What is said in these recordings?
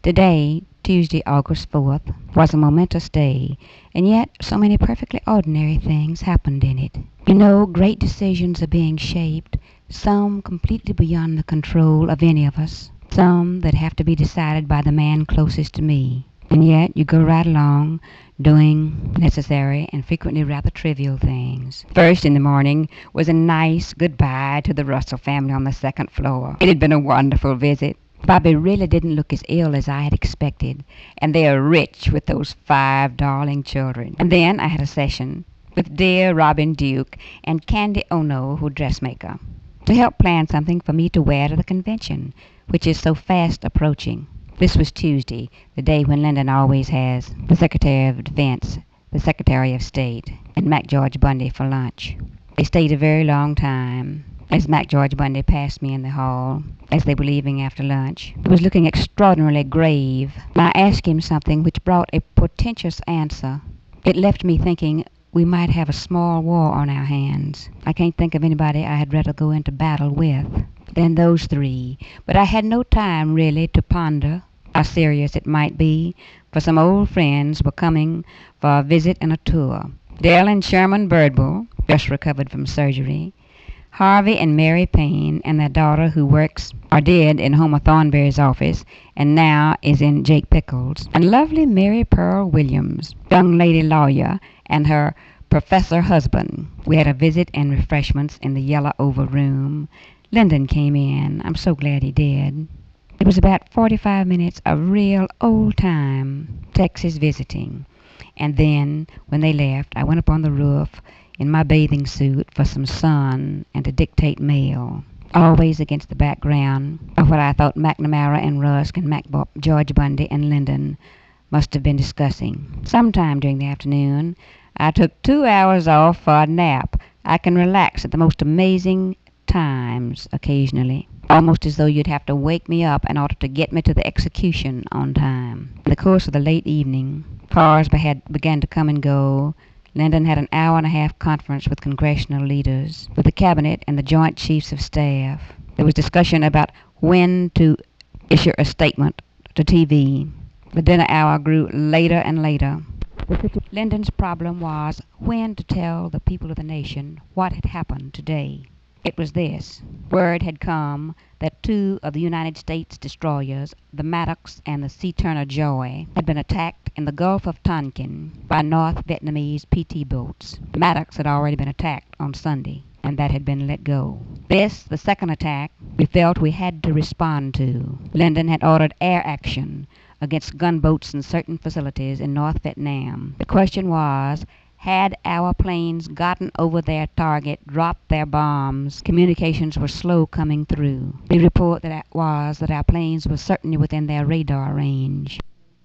Today, Tuesday, August 4th, was a momentous day, and yet so many perfectly ordinary things happened in it. Great decisions are being shaped, some completely beyond the control of any of us, some that have to be decided by the man closest to me. And yet you go right along doing necessary and frequently rather trivial things. First in the morning was a nice goodbye to the Russell family on the second floor. It had been a wonderful visit. Bobby really didn't look as ill as I had expected, and they are rich with those 5 darling children. And then I had a session with dear Robin Duke and Candy Ono, who dressmaker, to help plan something for me to wear to the convention, which is so fast approaching. This was Tuesday, the day when Lyndon always has the Secretary of Defense, the Secretary of State, and Mac George Bundy for lunch. They stayed a very long time. As Mac George Bundy passed me in the hall, as they were leaving after lunch, he was looking extraordinarily grave. I asked him something which brought a portentous answer. It left me thinking we might have a small war on our hands. I can't think of anybody I had rather go into battle with than those 3, but I had no time really to ponder how serious it might be, for some old friends were coming for a visit and a tour. Dell and Sherman Birdwell, just recovered from surgery, Harvey and Mary Payne and their daughter, who works or did in Homer Thornberry's office and now is in Jake Pickles, and lovely Mary Pearl Williams, young lady lawyer, and her professor husband. We had a visit and refreshments in the yellow oval room. Lyndon came in. I'm so glad he did. It was about 45 minutes of real old-time Texas visiting. And then, when they left, I went up on the roof in my bathing suit for some sun and to dictate mail, always against the background of what I thought McNamara and Rusk and George Bundy and Lyndon must have been discussing. Sometime during the afternoon, I took 2 hours off for a nap. I can relax at the most amazing times occasionally, almost as though you'd have to wake me up in order to get me to the execution on time. In the course of the late evening, cars began to come and go. Lyndon had an hour-and-a-half conference with congressional leaders, with the cabinet and the joint chiefs of staff. There was discussion about when to issue a statement to TV. The dinner hour grew later and later. Lyndon's problem was when to tell the people of the nation what had happened today. It was this. Word had come that 2 of the United States destroyers, the Maddox and the Sea Turner Joy, had been attacked in the Gulf of Tonkin by North Vietnamese PT boats. The Maddox had already been attacked on Sunday, and that had been let go. This, the second attack, we felt we had to respond to. Lyndon had ordered air action against gunboats in certain facilities in North Vietnam. The question was, had our planes gotten over their target, dropped their bombs? Communications were slow coming through. The report that our planes were certainly within their radar range.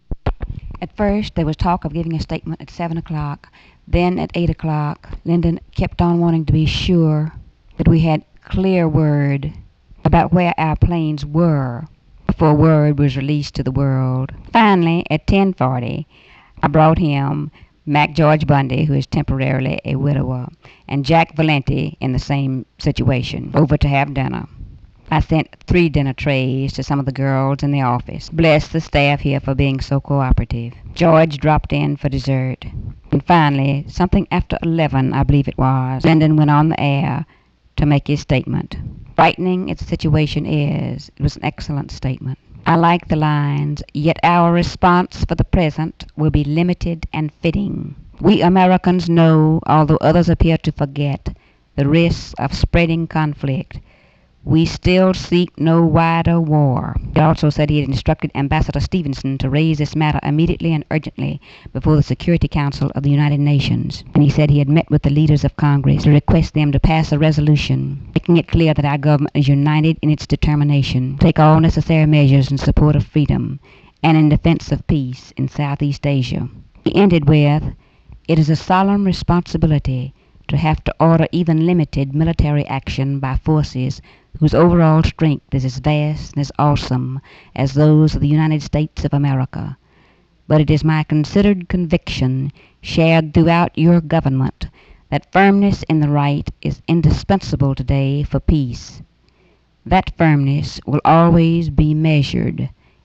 At first, there was talk of giving a statement at 7 o'clock. Then at 8 o'clock, Lyndon kept on wanting to be sure that we had clear word about where our planes were before word was released to the world. Finally, at 10:40, I brought him Mac George Bundy, who is temporarily a widower, and Jack Valenti in the same situation, over to have dinner. I sent 3 dinner trays to some of the girls in the office. Bless the staff here for being so cooperative. George dropped in for dessert. And finally, something after 11, I believe it was, Lyndon went on the air to make his statement. Frightening as the situation is, it was an excellent statement. I like the lines, yet our response for the present will be limited and fitting. We Americans know, although others appear to forget, the risks of spreading conflict. We still seek no wider war. He also said he had instructed Ambassador Stevenson to raise this matter immediately and urgently before the Security Council of the United Nations. And he said he had met with the leaders of Congress to request them to pass a resolution, making it clear that our government is united in its determination to take all necessary measures in support of freedom and in defense of peace in Southeast Asia. He ended with, "It is a solemn responsibility to have to order even limited military action by forces whose overall strength is as vast and as awesome as those of the United States of America. But it is my considered conviction, shared throughout your government, that firmness in the right is indispensable today for peace. That firmness will always be measured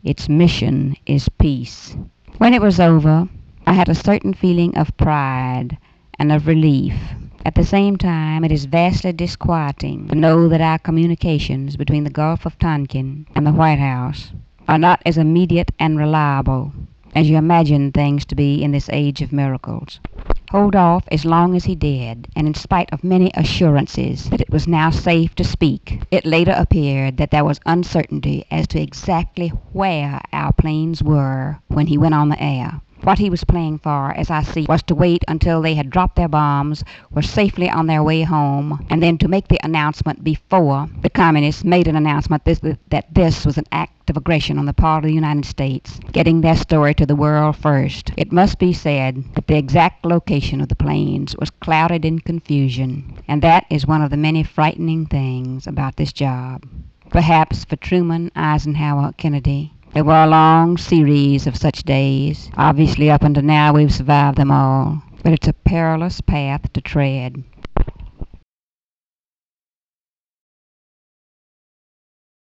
Its mission is peace. When it was over, I had a certain feeling of pride and of relief. At the same time, it is vastly disquieting to know that our communications between the Gulf of Tonkin and the White House are not as immediate and reliable as you imagine things to be in this age of miracles. Hold off as long as he did, and in spite of many assurances that it was now safe to speak, it later appeared that there was uncertainty as to exactly where our planes were when he went on the air. What he was playing for, as I see, was to wait until they had dropped their bombs, were safely on their way home, and then to make the announcement before the communists made an announcement that this was an act of aggression on the part of the United States, getting their story to the world first. It must be said that the exact location of the planes was clouded in confusion, and that is one of the many frightening things about this job. Perhaps for Truman, Eisenhower, Kennedy, there were a long series of such days. Obviously, up until now, we've survived them all. But it's a perilous path to tread.